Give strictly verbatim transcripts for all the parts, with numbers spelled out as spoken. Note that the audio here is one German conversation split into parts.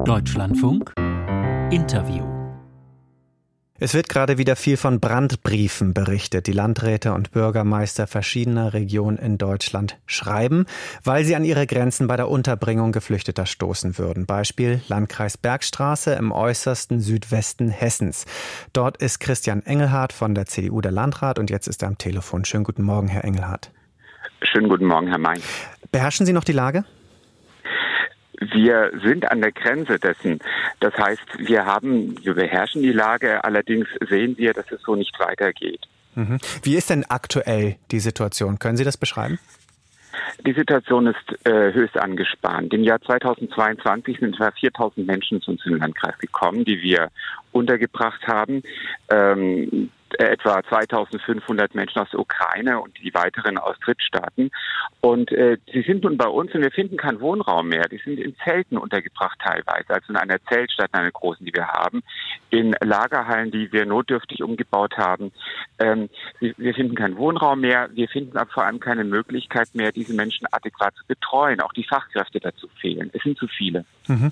Deutschlandfunk Interview. Es wird gerade wieder viel von Brandbriefen berichtet, die Landräte und Bürgermeister verschiedener Regionen in Deutschland schreiben, weil sie an ihre Grenzen bei der Unterbringung Geflüchteter stoßen würden. Beispiel Landkreis Bergstraße im äußersten Südwesten Hessens. Dort ist Christian Engelhardt von der C D U der Landrat und jetzt ist er am Telefon. Schönen guten Morgen, Herr Engelhardt. Schönen guten Morgen, Herr Mein. Beherrschen Sie noch die Lage? Wir sind an der Grenze dessen. Das heißt, wir haben, wir beherrschen die Lage, allerdings sehen wir, dass es so nicht weitergeht. Mhm. Wie ist denn aktuell die Situation? Können Sie das beschreiben? Die Situation ist äh, höchst angespannt. Im Jahr zweitausendzweiundzwanzig sind etwa viertausend Menschen zu uns in den Landkreis gekommen, die wir untergebracht haben. Ähm, etwa zweitausendfünfhundert Menschen aus der Ukraine und die weiteren aus Drittstaaten. Und äh, sie sind nun bei uns und wir finden keinen Wohnraum mehr. Die sind in Zelten untergebracht teilweise, also in einer Zeltstadt, in einer großen, die wir haben, in Lagerhallen, die wir notdürftig umgebaut haben. Ähm, wir finden keinen Wohnraum mehr. Wir finden aber vor allem keine Möglichkeit mehr, diese Menschen adäquat zu betreuen. Auch die Fachkräfte dazu fehlen. Es sind zu viele. Mhm.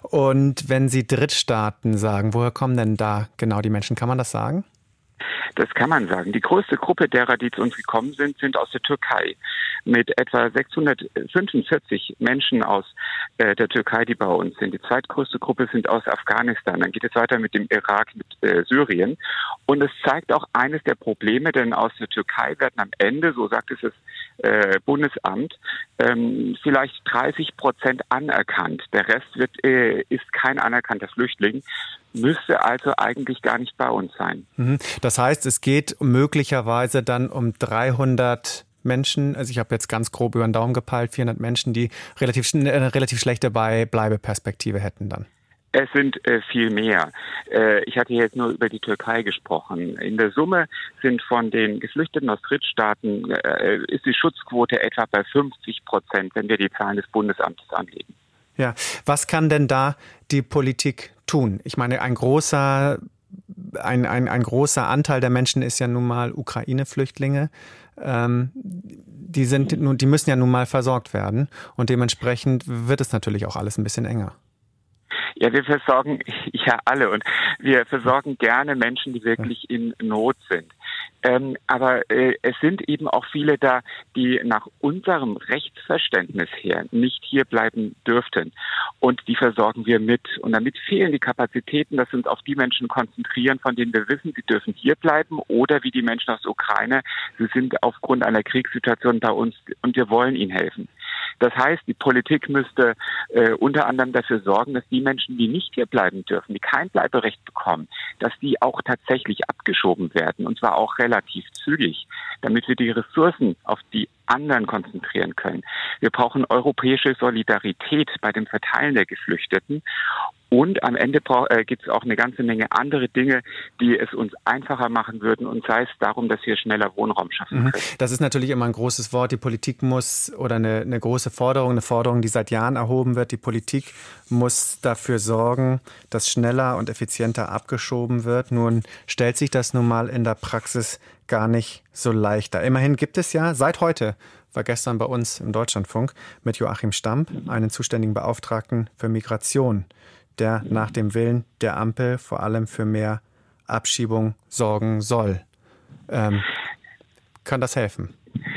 Und wenn Sie Drittstaaten sagen, woher kommen denn da genau die Menschen? Kann man das sagen? Das kann man sagen. Die größte Gruppe derer, die zu uns gekommen sind, sind aus der Türkei. Mit etwa sechshundertfünfundvierzig Menschen aus äh, der Türkei, die bei uns sind. Die zweitgrößte Gruppe sind aus Afghanistan. Dann geht es weiter mit dem Irak, mit äh, Syrien. Und es zeigt auch eines der Probleme, denn aus der Türkei werden am Ende, so sagt es das äh, Bundesamt, ähm, vielleicht dreißig Prozent anerkannt. Der Rest wird, äh, ist kein anerkannter Flüchtling, müsste also eigentlich gar nicht bei uns sein. Das heißt, es geht möglicherweise dann um dreihundert Menschen, also ich habe jetzt ganz grob über den Daumen gepeilt, vierhundert Menschen, die relativ, eine relativ schlechte Bleibeperspektive hätten dann. Es sind äh, viel mehr. Äh, ich hatte jetzt nur über die Türkei gesprochen. In der Summe sind von den Geflüchteten aus Drittstaaten, äh, ist die Schutzquote etwa bei fünfzig Prozent, wenn wir die Zahlen des Bundesamtes anlegen. Ja, was kann denn da die Politik tun? Ich meine, ein großer, ein, ein, ein großer Anteil der Menschen ist ja nun mal Ukraine-Flüchtlinge. Ähm, die sind nun, die müssen ja nun mal versorgt werden und dementsprechend wird es natürlich auch alles ein bisschen enger. Ja, wir versorgen ja alle und wir versorgen gerne Menschen, die wirklich in Not sind. Ähm, aber äh, es sind eben auch viele da, die nach unserem Rechtsverständnis her nicht hier bleiben dürften. Und die versorgen wir mit. Und damit fehlen die Kapazitäten, dass wir uns auf die Menschen konzentrieren, von denen wir wissen, sie dürfen hier bleiben. Oder wie die Menschen aus der Ukraine, sie sind aufgrund einer Kriegssituation bei uns und wir wollen ihnen helfen. Das heißt, die Politik müsste äh, unter anderem dafür sorgen, dass die Menschen, die nicht hier bleiben dürfen, die kein Bleiberecht bekommen, dass die auch tatsächlich abgeschoben werden und zwar auch relativ zügig, damit wir die Ressourcen auf die anderen konzentrieren können. Wir brauchen europäische Solidarität bei dem Verteilen der Geflüchteten. Und am Ende äh, gibt es auch eine ganze Menge andere Dinge, die es uns einfacher machen würden. Und sei es darum, dass wir schneller Wohnraum schaffen können. Das ist natürlich immer ein großes Wort. Die Politik muss, oder eine, eine große Forderung, eine Forderung, die seit Jahren erhoben wird. Die Politik muss dafür sorgen, dass schneller und effizienter abgeschoben wird. Nun stellt sich das nun mal in der Praxis gar nicht so leicht dar. Immerhin gibt es ja seit heute, war gestern bei uns im Deutschlandfunk mit Joachim Stamp, einen zuständigen Beauftragten für Migration, der nach dem Willen der Ampel vor allem für mehr Abschiebung sorgen soll. Ähm, kann das helfen?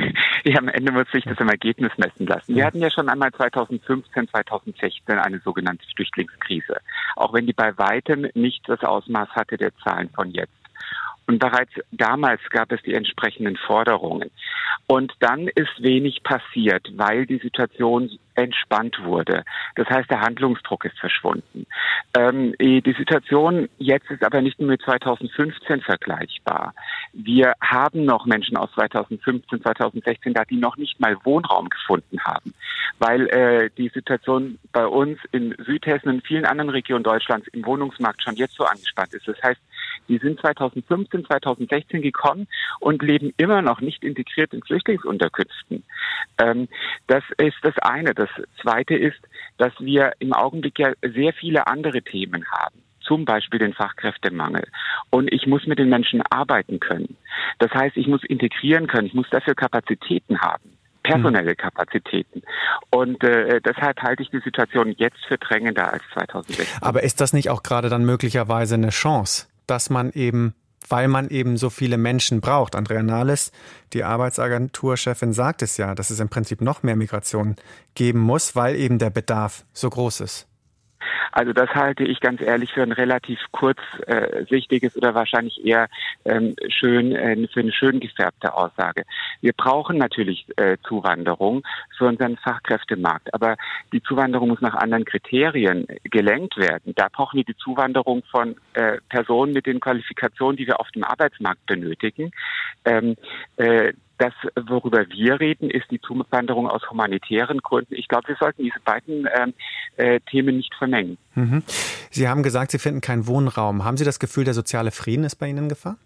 Ja, am Ende muss sich das im Ergebnis messen lassen. Wir hatten ja schon einmal zweitausendfünfzehn, zweitausendsechzehn eine sogenannte Flüchtlingskrise. Auch wenn die bei weitem nicht das Ausmaß hatte der Zahlen von jetzt. Und bereits damals gab es die entsprechenden Forderungen. Und dann ist wenig passiert, weil die Situation entspannt wurde. Das heißt, der Handlungsdruck ist verschwunden. Ähm, die Situation jetzt ist aber nicht nur mit zweitausendfünfzehn vergleichbar. Wir haben noch Menschen aus zweitausendfünfzehn, zweitausendsechzehn da, die noch nicht mal Wohnraum gefunden haben, weil äh, die Situation bei uns in Südhessen und in vielen anderen Regionen Deutschlands im Wohnungsmarkt schon jetzt so angespannt ist. Das heißt, die sind zweitausendfünfzehn, zweitausendsechzehn gekommen und leben immer noch nicht integriert in Flüchtlingsunterkünften. Ähm, das ist das eine. Das zweite ist, dass wir im Augenblick ja sehr viele andere Themen haben. Zum Beispiel den Fachkräftemangel. Und ich muss mit den Menschen arbeiten können. Das heißt, ich muss integrieren können. Ich muss dafür Kapazitäten haben. personelle Kapazitäten. Und äh, deshalb halte ich die Situation jetzt für drängender als zweitausendsechzehn. Aber ist das nicht auch gerade dann möglicherweise eine Chance, dass man eben, weil man eben so viele Menschen braucht? Andrea Nahles, die Arbeitsagenturchefin, sagt es ja, dass es im Prinzip noch mehr Migration geben muss, weil eben der Bedarf so groß ist. Also das halte ich ganz ehrlich für ein relativ kurzsichtiges äh, oder wahrscheinlich eher ähm, schön äh, für eine schön gefärbte Aussage. Wir brauchen natürlich äh, Zuwanderung für unseren Fachkräftemarkt, aber die Zuwanderung muss nach anderen Kriterien gelenkt werden. Da brauchen wir die Zuwanderung von äh, Personen mit den Qualifikationen, die wir auf dem Arbeitsmarkt benötigen. Ähm, äh, Das, worüber wir reden, ist die Zuwanderung aus humanitären Gründen. Ich glaube, wir sollten diese beiden ähm, äh, Themen nicht vermengen. Mhm. Sie haben gesagt, Sie finden keinen Wohnraum. Haben Sie das Gefühl, der soziale Frieden ist bei Ihnen in Gefahr?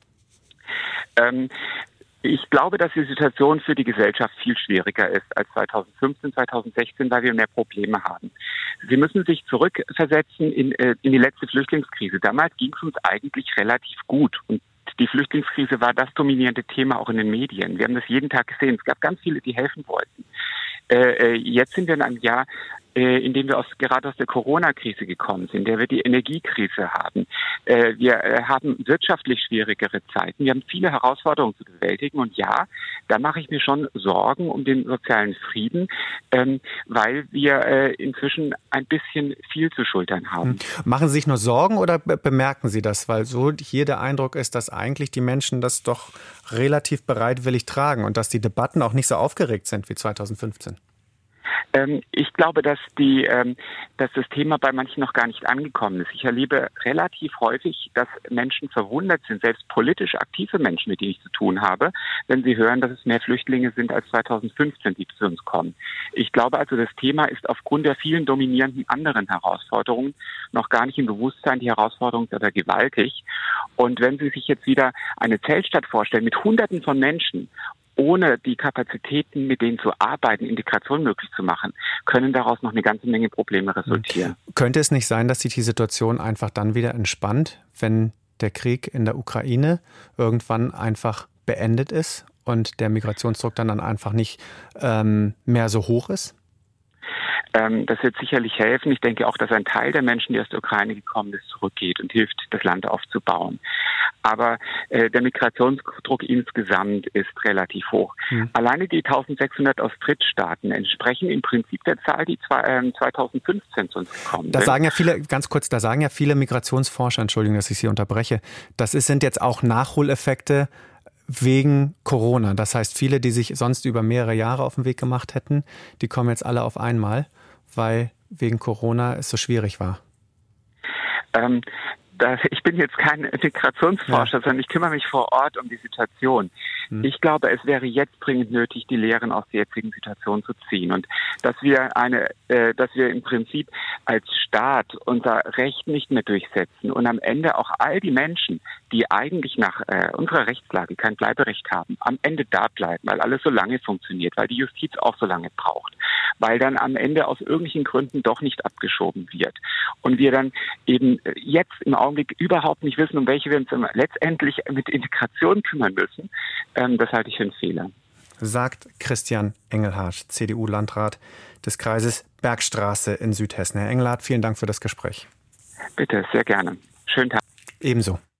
Ähm, ich glaube, dass die Situation für die Gesellschaft viel schwieriger ist als zweitausendfünfzehn, zweitausendsechzehn, weil wir mehr Probleme haben. Sie müssen sich zurückversetzen in, äh, in die letzte Flüchtlingskrise. Damals ging es uns eigentlich relativ gut. Und die Flüchtlingskrise war das dominierende Thema auch in den Medien. Wir haben das jeden Tag gesehen. Es gab ganz viele, die helfen wollten. Äh, jetzt sind wir in einem Jahr, äh, in dem wir aus, gerade aus der Corona-Krise gekommen sind, in der wir die Energiekrise haben. Äh, wir äh, haben wirtschaftlich schwierigere Zeiten. Wir haben viele Herausforderungen zu bewältigen. Und ja, da mache ich mir schon Sorgen um den sozialen Frieden, ähm, weil wir äh, inzwischen ein bisschen viel zu schultern haben. Machen Sie sich nur Sorgen oder be- bemerken Sie das? Weil so hier der Eindruck ist, dass eigentlich die Menschen das doch relativ bereitwillig tragen und dass die Debatten auch nicht so aufgeregt sind wie zweitausendfünfzehn. Ähm, ich glaube, dass die, ähm, dass das Thema bei manchen noch gar nicht angekommen ist. Ich erlebe relativ häufig, dass Menschen verwundert sind, selbst politisch aktive Menschen, mit denen ich zu tun habe, wenn sie hören, dass es mehr Flüchtlinge sind als zweitausendfünfzehn, die zu uns kommen. Ich glaube also, das Thema ist aufgrund der vielen dominierenden anderen Herausforderungen noch gar nicht im Bewusstsein. Die Herausforderungen sind aber gewaltig. Und wenn Sie sich jetzt wieder eine Zeltstadt vorstellen mit Hunderten von Menschen, ohne die Kapazitäten, mit denen zu arbeiten, Integration möglich zu machen, können daraus noch eine ganze Menge Probleme resultieren. Könnte es nicht sein, dass sich die Situation einfach dann wieder entspannt, wenn der Krieg in der Ukraine irgendwann einfach beendet ist und der Migrationsdruck dann, dann einfach nicht ähm, mehr so hoch ist? Ähm, das wird sicherlich helfen. Ich denke auch, dass ein Teil der Menschen, die aus der Ukraine gekommen ist, zurückgeht und hilft, das Land aufzubauen. Aber äh, der Migrationsdruck insgesamt ist relativ hoch. Hm. Alleine die eintausendsechshundert aus Drittstaaten entsprechen im Prinzip der Zahl, die zwei, äh, zweitausendfünfzehn zu uns gekommen da sind. Sagen ja viele, ganz kurz, da sagen ja viele Migrationsforscher, Entschuldigung, dass ich Sie unterbreche, das ist, sind jetzt auch Nachholeffekte wegen Corona. Das heißt, viele, die sich sonst über mehrere Jahre auf den Weg gemacht hätten, die kommen jetzt alle auf einmal, weil wegen Corona es so schwierig war. Ähm, das, ich bin jetzt kein Integrationsforscher, ja. sondern ich kümmere mich vor Ort um die Situation. Hm. Ich glaube, es wäre jetzt dringend nötig, die Lehren aus der jetzigen Situation zu ziehen und dass wir eine, äh, dass wir im Prinzip als Staat unser Recht nicht mehr durchsetzen und am Ende auch all die Menschen, die eigentlich nach äh, unserer Rechtslage kein Bleiberecht haben, am Ende da bleiben, weil alles so lange funktioniert, weil die Justiz auch so lange braucht, weil dann am Ende aus irgendwelchen Gründen doch nicht abgeschoben wird und wir dann eben jetzt im Augenblick überhaupt nicht wissen, um welche wir uns letztendlich mit Integration kümmern müssen. Ähm, das halte ich für einen Fehler. Sagt Christian Engelhardt, C D U-Landrat des Kreises Bergstraße in Südhessen. Herr Engelhardt, vielen Dank für das Gespräch. Bitte, sehr gerne. Schönen Tag. Ebenso.